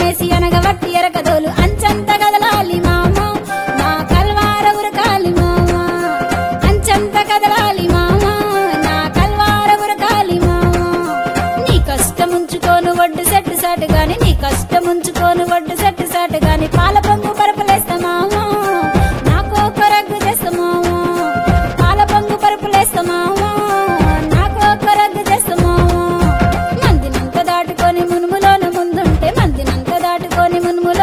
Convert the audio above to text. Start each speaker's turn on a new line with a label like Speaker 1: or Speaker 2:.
Speaker 1: వేసి అనగబట్టి ఎరకదోలు అంచంత కదలాలి మామ నా కల్వార ఉరకాలి మామ అంచంత కదలాలి మామ నా కల్వార ఉరకాలి మామ నీ కష్టముంచుకోను ఒడ్డు సెట్టు సాటు గాని నీ కష్టముంచుకోను ఒడ్డు సెట్టు సాటు గాని పాల పొంగు పరుపులేస్తా మామ నాకో కొరగ్గు చేస్తా మామ పాల పొంగు పరుపులేస్తా మామ నాకో కొరగ్గు చేస్తా మామ మందినంత దాటుకొని మునుములోన ముందుంటే మందినంత దాటుకొని మునుములో